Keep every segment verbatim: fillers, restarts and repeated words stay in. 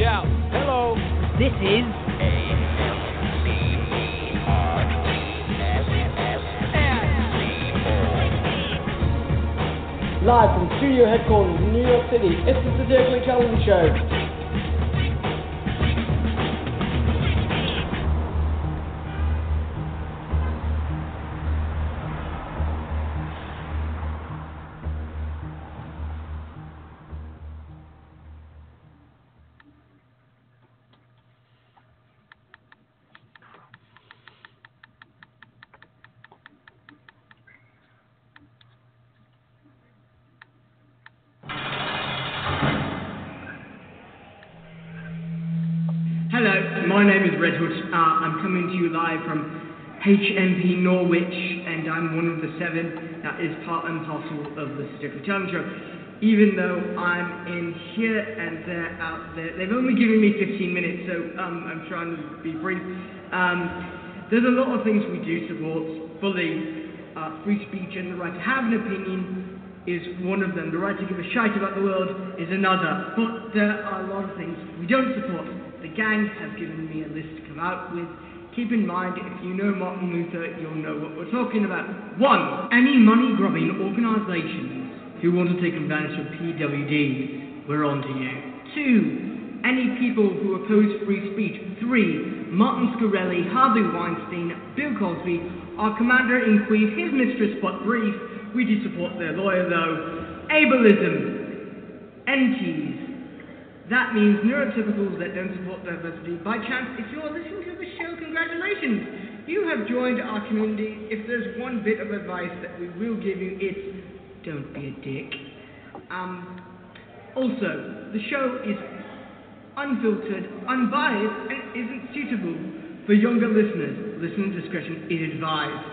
Yeah, hello. This is live from studio headquarters in New York City. It's the Dirk McKellen Show. Hello, my name is Redwood. Uh, I'm coming to you live from H M P Norwich, and I'm one of the seven that is part and parcel of the Stephen Challenge Show. Even though I'm in here and they're out there, they've only given me fifteen minutes, so um, I'm trying to be brief. Um, there's a lot of things we do support fully. Uh, free speech and the right to have an opinion is one of them. The right to give a shite about the world is another. But there are a lot of things we don't support. The gang have given me a list to come out with. Keep in mind, if you know Martin Luther, you'll know what we're talking about. One, any money-grubbing organisations who want to take advantage of P W Ds, we're on to you. Two, any people who oppose free speech. Three, Martin Scarelli, Harvey Weinstein, Bill Cosby, our commander-in-chief, his mistress but brief. We do support their lawyer though. Ableism, N Ts. That means neurotypicals that don't support diversity. By chance, if you're listening to the show, congratulations! You have joined our community. If there's one bit of advice that we will give you, it's don't be a dick. Um, also, the show is unfiltered, unbiased, and isn't suitable for younger listeners. Listener discretion is advised.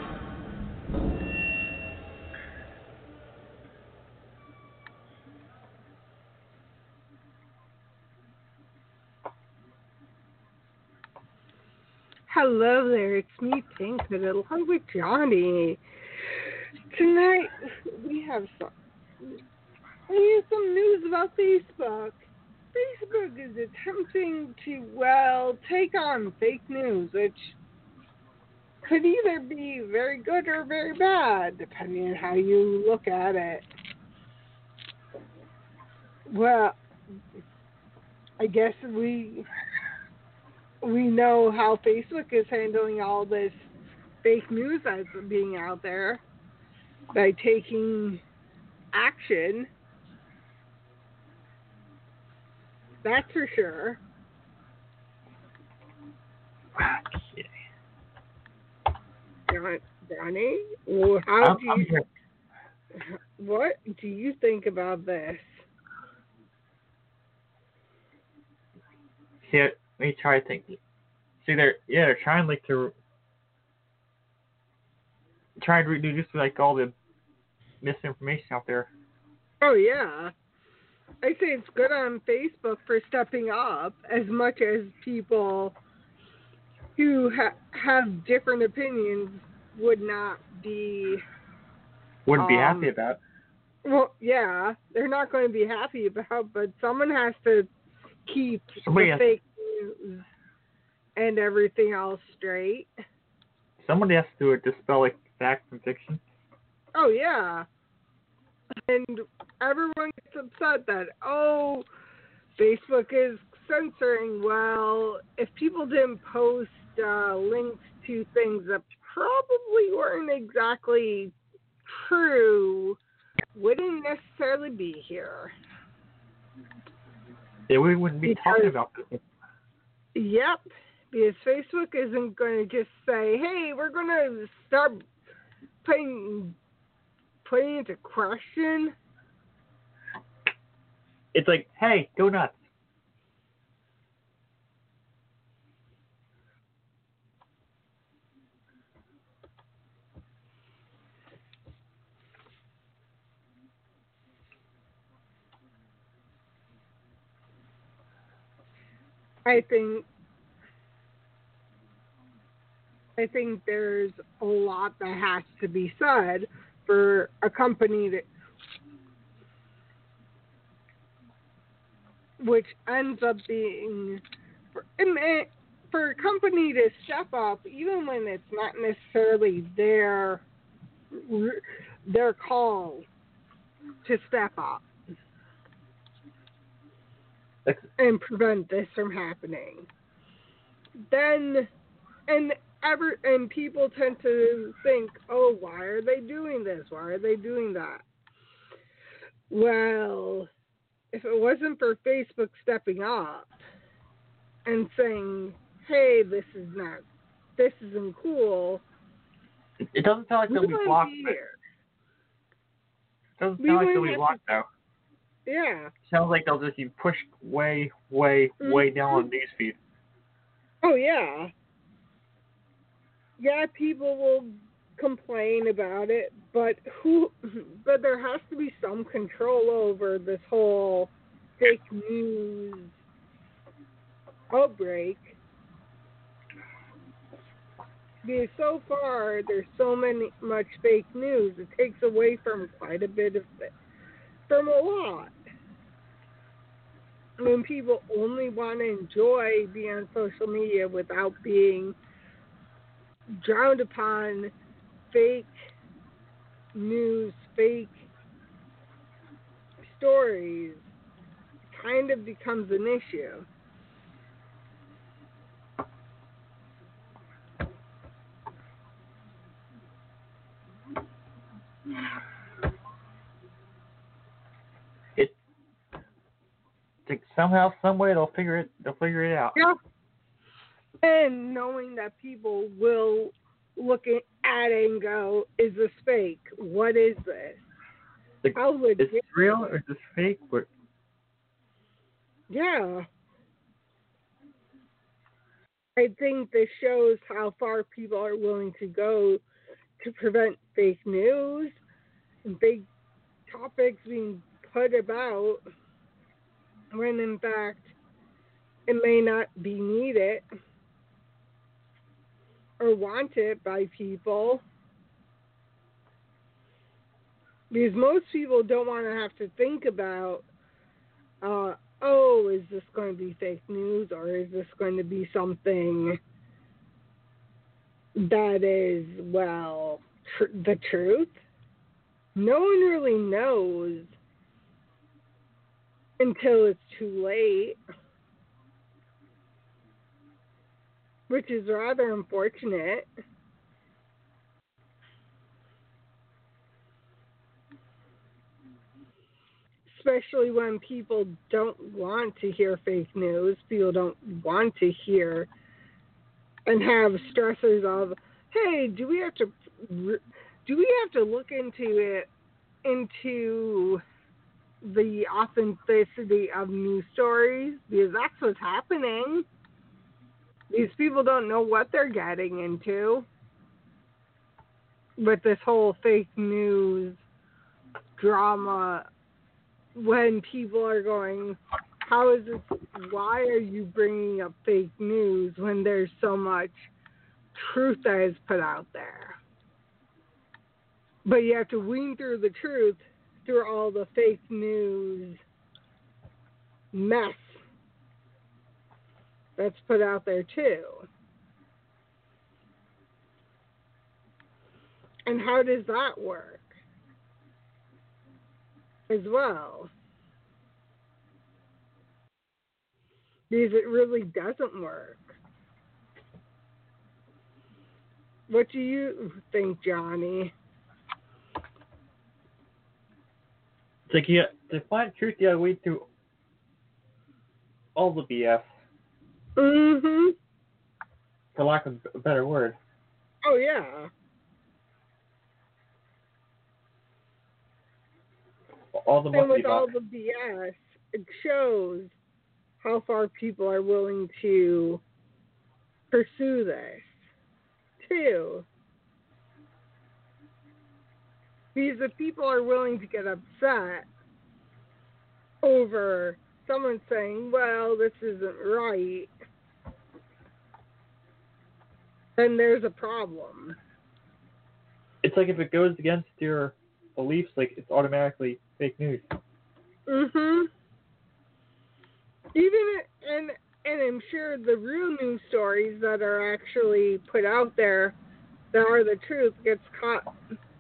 Hello there, it's me, Pink, along with Johnny. Tonight, we have some, we have some news about Facebook. Facebook is attempting to, well, take on fake news, which could either be very good or very bad, depending on how you look at it. Well, I guess we... we know how Facebook is handling all this fake news that's being out there by taking action. That's for sure. Okay. John, Johnny, well, how do you, what do you think about this? Here, let me try to think. See, they're yeah, they're trying like to try to reduce like all the misinformation out there. Oh yeah, I say it's good on Facebook for stepping up as much as people who ha- have different opinions would not be Wouldn't be um, happy about. Well, yeah, they're not going to be happy about, but someone has to keep Somebody the has, fake news and everything else straight. Somebody has to dispel like fact from fiction. Oh yeah, and everyone gets upset that oh, Facebook is censoring. Well, if people didn't post uh, links to things that probably weren't exactly true, wouldn't necessarily be here. Yeah, we wouldn't be because, talking about this. Yep, because Facebook isn't going to just say, hey, we're going to start putting, putting into question. It's like, hey, go nuts. I think I think there's a lot that has to be said for a company that which ends up being for, for a company to step up, even when it's not necessarily their their call to step up and prevent this from happening. Then, and ever and people tend to think, oh, why are they doing this? Why are they doing that? Well, if it wasn't for Facebook stepping up and saying, hey, this is not, this isn't cool. It doesn't sound like they'll be blocked. It doesn't sound like they'll be blocked, though. Yeah. Sounds like they'll just be pushed way, way, mm-hmm. way down on newsfeed. Oh, yeah. Yeah, people will complain about it, but who? But there has to be some control over this whole fake news outbreak. Because so far, there's so many much fake news, it takes away from quite a bit of it, from a lot. When people only want to enjoy being on social media without being drowned upon fake news, fake stories, it kind of becomes an issue. It like somehow, some way they'll figure it. They'll figure it out. Yeah. And knowing that people will look at it and go, "Is this fake? What is this? Like, How legit is this real or is this fake?" Or... Yeah. I think this shows how far people are willing to go to prevent fake news and fake topics being put about when in fact it may not be needed or wanted by people. Because most people don't want to have to think about, uh, oh, is this going to be fake news or is this going to be something that is, well, tr- the truth? No one really knows until it's too late, which is rather unfortunate. Especially when people don't want to hear fake news, people don't want to hear and have stressors of, hey, do we have to do we have to look into it, into the authenticity of news stories? Because that's what's happening. These people don't know what they're getting into with this whole fake news drama. When people are going, how is this, why are you bringing up fake news when there's so much truth that is put out there? But you have to wean through the truth through all the fake news mess that's put out there too. And how does that work as well? Because it really doesn't work. What do you think, Johnny? It's like you, to find truth, you gotta wade through all the B S. Mm-hmm. For lack of a better word. Oh, yeah. All the and with all the B S, it shows how far people are willing to pursue this, too. Because if people are willing to get upset over someone saying, well, this isn't right, then there's a problem. It's like if it goes against your beliefs, like it's automatically fake news. Mhm. Even and and I'm sure the real news stories that are actually put out there that are the truth gets caught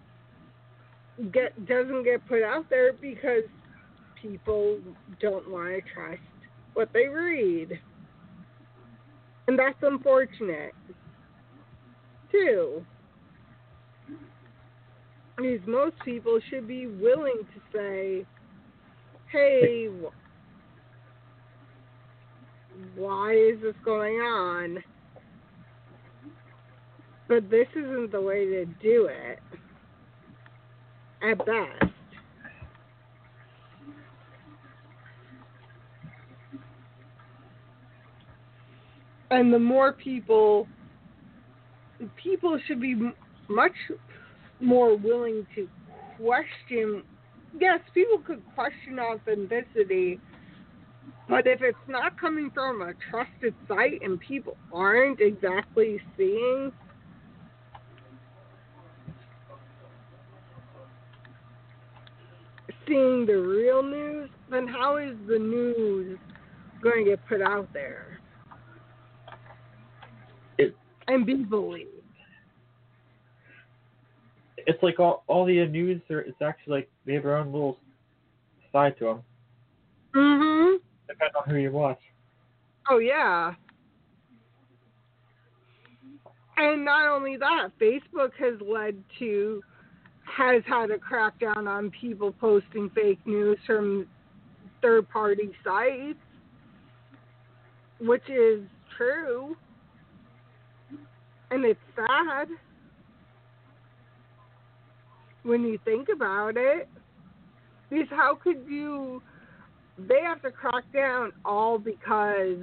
get doesn't get put out there because people don't want to trust what they read. And that's unfortunate too. Because most people should be willing to say, hey, why is this going on? But this isn't the way to do it, at best. And the more people, people should be much more willing to question. Yes, people could question authenticity, but if it's not coming from a trusted site and people aren't exactly seeing seeing the real news, then how is the news going to get put out there It, and be believed? it's like all all the news are. It's actually like they have their own little side to them. Mhm. Depending on who you watch. Oh yeah. And not only that, Facebook has led to has had a crackdown on people posting fake news from third-party sites, which is true, and it's sad when you think about it. Because how could you? They have to crack down all because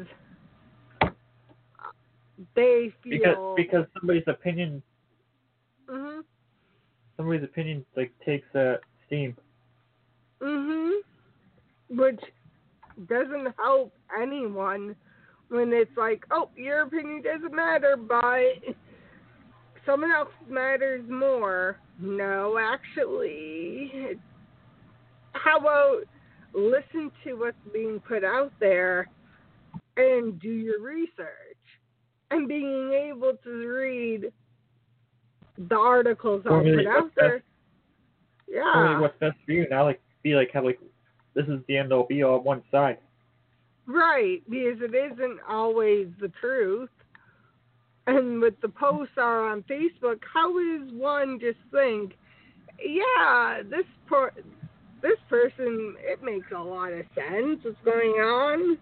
they feel Because because somebody's opinion Mhm. somebody's opinion like takes uh, steam. Mhm. Which doesn't help anyone when it's like, oh, your opinion doesn't matter, but someone else matters more. No, actually. How about listen to what's being put out there and do your research? And being able to read the articles that are Formulate put out what's there. best- Yeah. Formulate what's best for you. Not like be like have like this is the end all be all on one side. Right, because it isn't always the truth. And with the posts are on Facebook, how does one just think, yeah, this per- this person, it makes a lot of sense what's going on?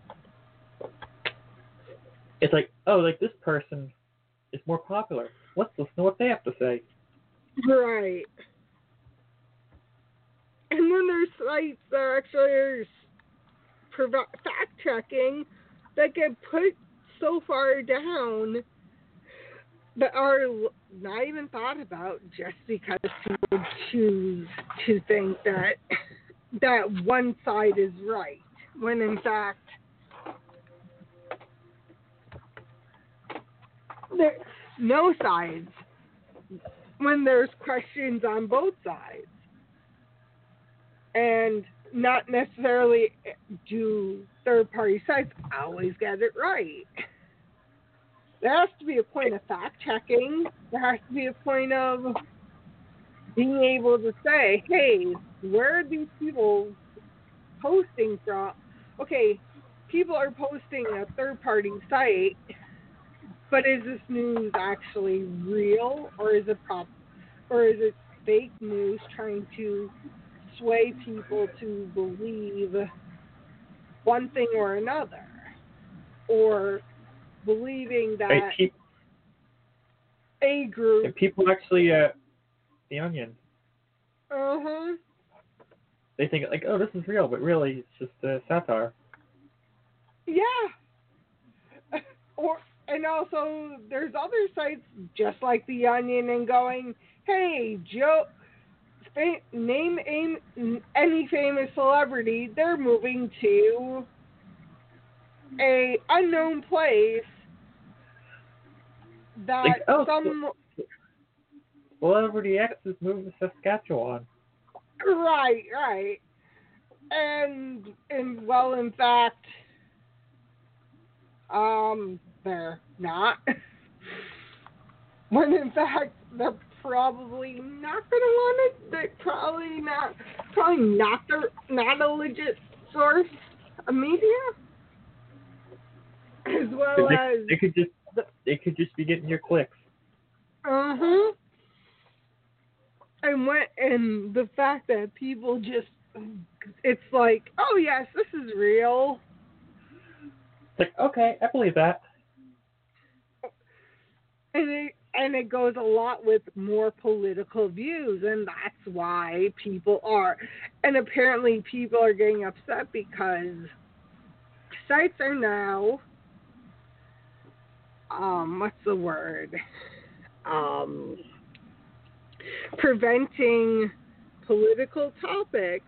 It's like, oh, like this person is more popular. Let's listen to what they have to say. Right. And then there's sites that actually are provi- fact-checking that get put so far down that are not even thought about just because people choose to think that that one side is right, when in fact there's no sides, when there's questions on both sides. And not necessarily do third-party sites always get it right. There has to be a point of fact-checking. There has to be a point of being able to say, hey, where are these people posting from? Okay, people are posting a third-party site, but is this news actually real, or is it prop, or is it fake news trying to sway people to believe one thing or another, or believing that Right, pe- a group. and people actually, uh, The Onion, Uh huh. they think like, oh, this is real, but really it's just uh, satire. Yeah. Or and also there's other sites just like The Onion and going, hey, Joe. Name any famous celebrity. They're moving to a unknown place that Like, oh, some Celebrity X is moving to Saskatchewan. right, right, and and well, in fact, um, they're not. When in fact, they're probably not going to want it. They're probably not, probably not, the, not a legit source of media. As well they, as... they could just they could just be getting your clicks. Uh-huh. And what, and the fact that people just, it's like, oh yes, this is real. It's like, okay, I believe that. And it, and it goes a lot with more political views, and that's why people are. And apparently people are getting upset because sites are now, um, what's the word? Um, preventing political topics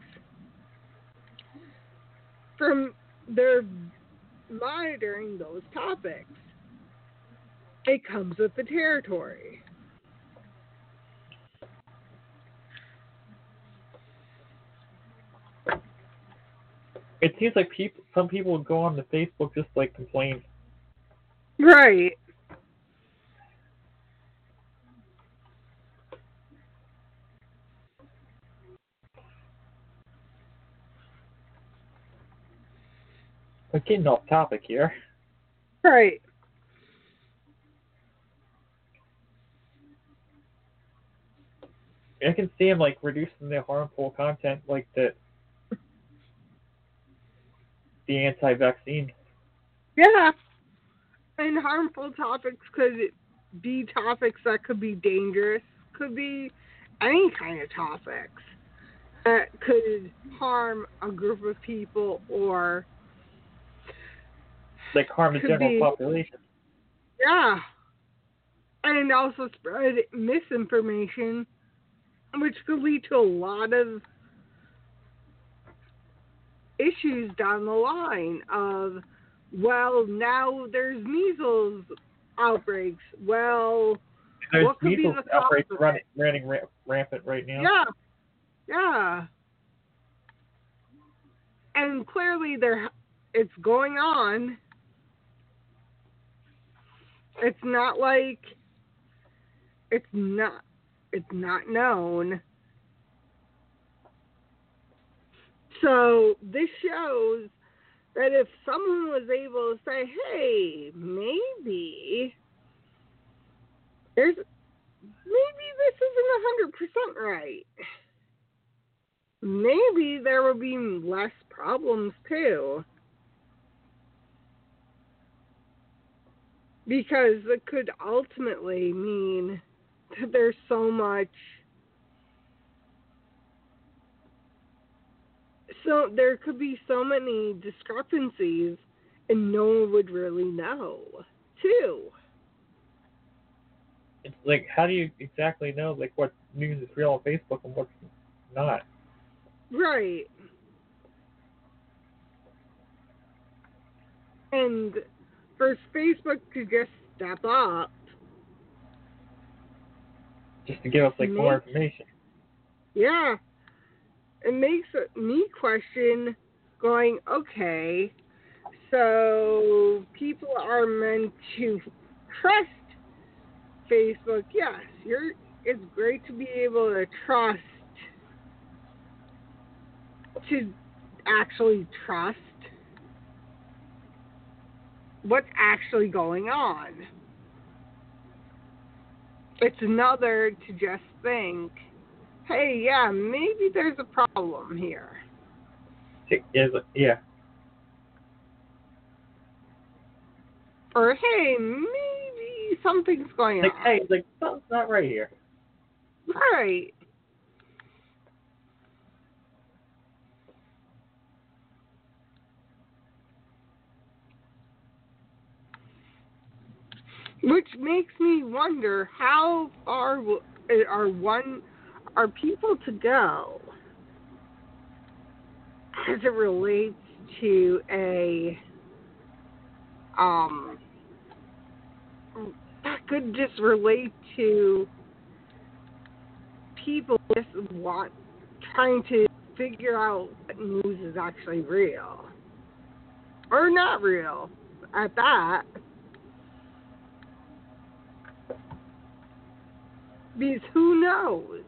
from their monitoring those topics. It comes with the territory. It seems like people, some people would go on to Facebook just like complain. Right. We're getting off topic here. Right. I can see them like reducing the harmful content, like the the anti-vaccine. Yeah. And harmful topics could be topics that could be dangerous, could be any kind of topics that could harm a group of people or Like harm the could general be, population. Yeah. And also spread misinformation, which could lead to a lot of issues down the line of, well, now there's measles outbreaks. Well, There's what could be measles the outbreaks cause of running, it? running ra- rampant right now. Yeah. Yeah. And clearly there, it's going on. It's not like it's not it's not known. So this shows that if someone was able to say, hey, maybe there's maybe this isn't a hundred percent right. Maybe there will be less problems too. Because it could ultimately mean that there's so much, so there could be so many discrepancies and no one would really know, too. It's like, how do you exactly know like what news is real on Facebook and what's not? Right. And for Facebook to just step up, Just to give us like Maybe. more information. yeah, it makes me question going, okay, so people are meant to trust Facebook. Yes, you're. It's great to be able to trust, to actually trust what's actually going on. It's another to just think, hey, yeah, maybe there's a problem here. Yeah. Or, hey, maybe something's going Like, on. hey, like something's not right here. Right. Which makes me wonder how far will, are one are people to go as it relates to a um that could just relate to people just want trying to figure out what news is actually real or not real. at that. Because who knows?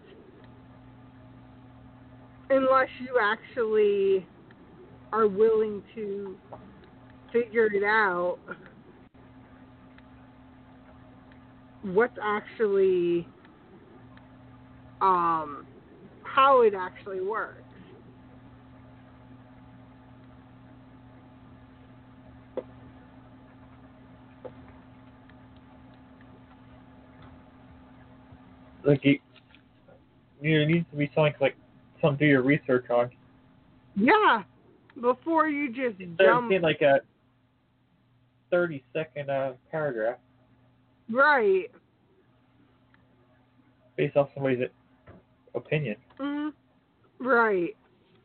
Unless you actually are willing to figure it out, what's actually, um, how it actually works. Like, you, you needs to be something like something to do your research on. Yeah, before you just Instead of jump. seeing like a thirty second uh, paragraph Right. based off somebody's opinion. Mm, right.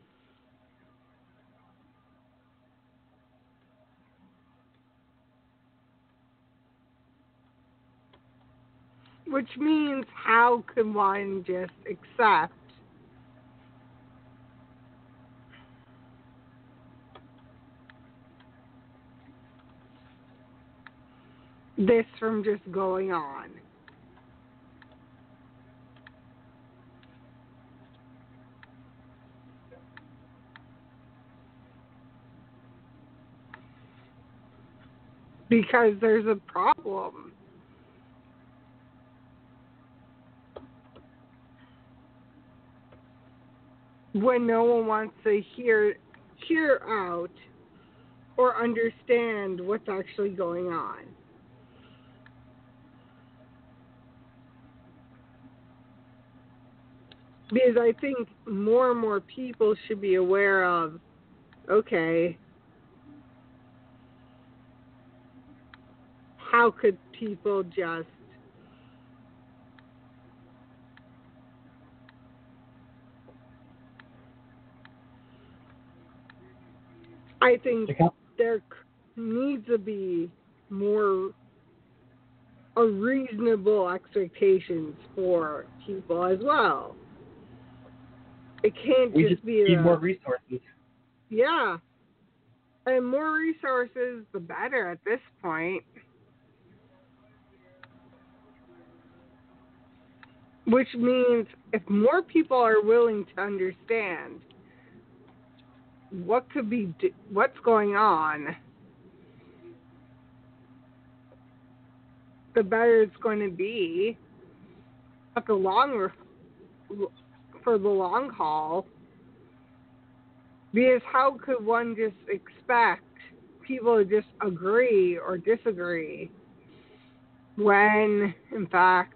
Which means, how can one just accept this from just going on? Because there's a problem. When no one wants to hear hear out or understand what's actually going on. Because I think more and more people should be aware of, okay, how could people just I think there needs to be more a reasonable expectations for people as well. It can't We just, just be need a, more resources. Yeah. And more resources, the better at this point. Which means if more people are willing to understand what could be, what's going on, the better it's going to be at the long, for the long haul. Because how could one just expect people to just agree or disagree when, in fact,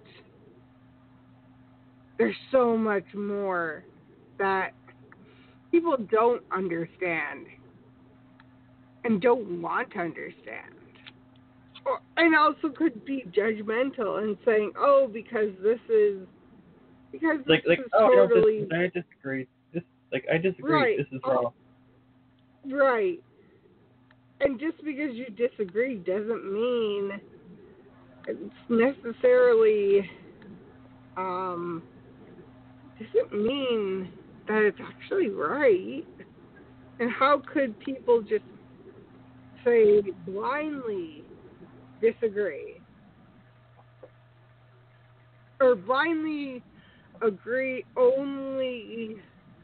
there's so much more that people don't understand and don't want to understand. Or, and also could be judgmental and saying, oh, because this is, because this like, like, is oh, totally... no, this, I disagree. This, like, I disagree. Right. This is oh, wrong. Right. And just because you disagree doesn't mean it's necessarily, um, doesn't mean that it's actually right. And how could people just say blindly disagree? Or blindly agree only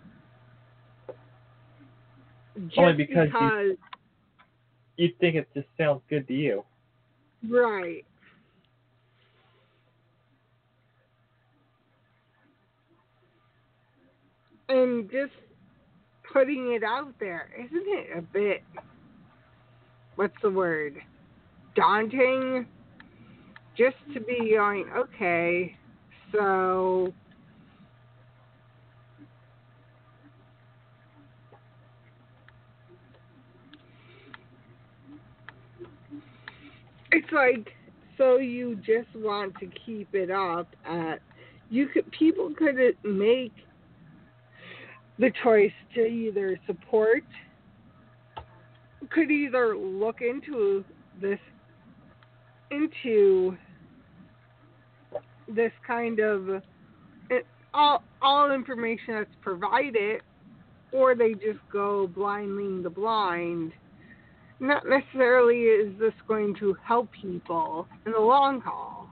just Only because, because you, you think it just sounds good to you. Right. And just putting it out there, isn't it a bit, what's the word, daunting? Just to be going, okay, so it's like, so you just want to keep it up at, you could, people could make the choice to either support, could either look into this, into this kind of, it, all, all information that's provided, or they just go blind leading the blind not necessarily is this going to help people in the long haul.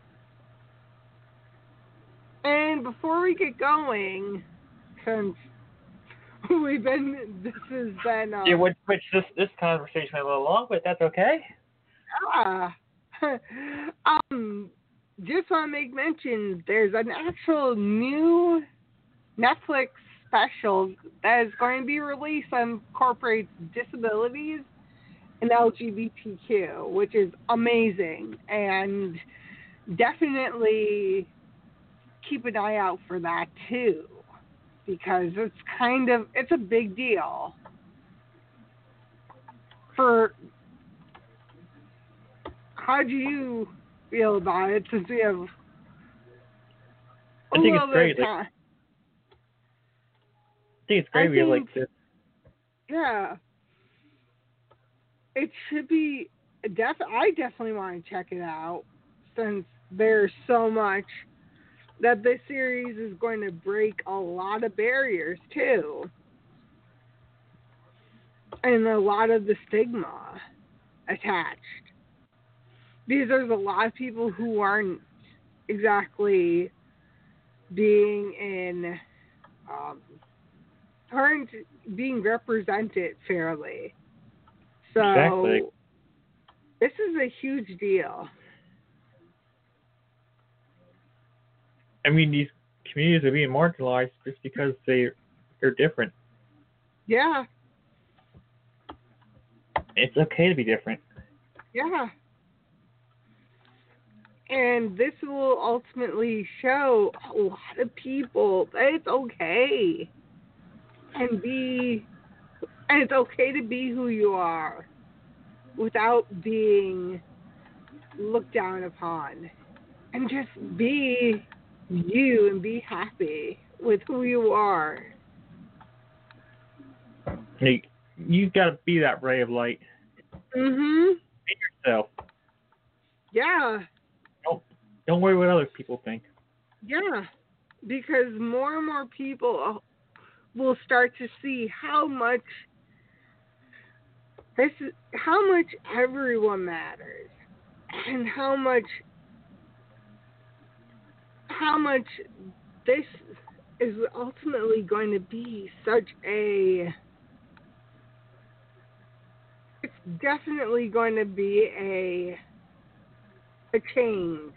And before we get going, since we've been, this has been, um, Yeah, which, which this, this conversation went a little long, but that's okay. ah, um, just want to make mention, there's an actual new Netflix special that is going to be released that incorporates disabilities and L G B T Q, which is amazing, and definitely keep an eye out for that too, because it's kind of, it's a big deal for, how do you feel about it, since we have a I think little it's great. bit of Like, time? I think it's great I we have think- like this. Yeah. It should be, def- I definitely want to check it out, since there's so much that this series is going to break a lot of barriers too. And a lot of the stigma attached. Because there's a lot of people who aren't exactly being in, um, aren't being represented fairly. So, Exactly. this is a huge deal. I mean, these communities are being marginalized just because they they're different. Yeah, It's okay to be different. yeah. And this will ultimately show a lot of people that it's okay. And be, and it's okay to be who you are without being looked down upon. And just be you and be happy with who you are. You you gotta be that ray of light. Mhm. Be yourself. Yeah. Don't don't worry what other people think. Yeah. Because more and more people will start to see how much this is, how much everyone matters, and how much how much this is ultimately going to be such a, it's definitely going to be a a change.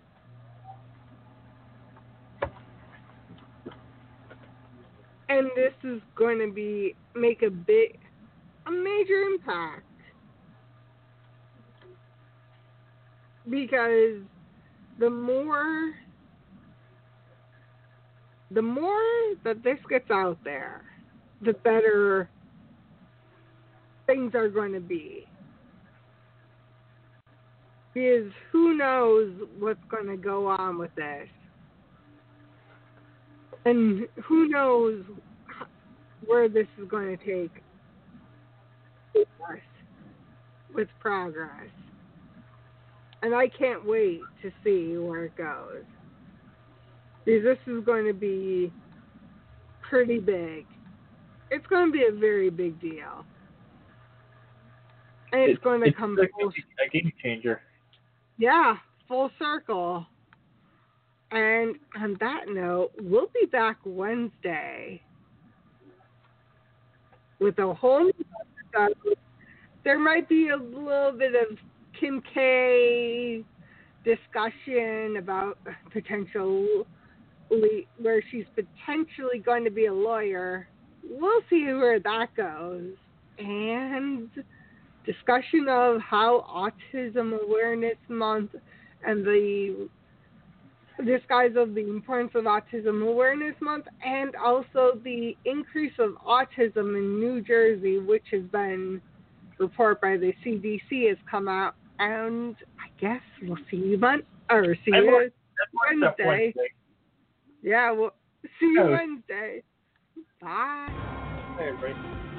And this is going to be make a big a major impact. Because the more the more that this gets out there, the better things are going to be. Because who knows what's going to go on with this. And who knows where this is going to take us with progress. And I can't wait to see where it goes. Because this is going to be pretty big. It's going to be a very big deal. And it's, going to it's come like full, a game changer. yeah, full circle. And on that note, we'll be back Wednesday with a whole new episode. There might be a little bit of Kim K discussion about potential, where she's potentially going to be a lawyer. We'll see where that goes. And discussion of how Autism Awareness Month and the disguise of the importance of Autism Awareness Month, and also the increase of autism in New Jersey, which has been reported by the C D C, has come out. And I guess we'll see you Mon- or see I'm you more- that's more stuff Wednesday. Wednesday. Yeah, we'll see you Oh. Wednesday. Bye. Hey, everybody.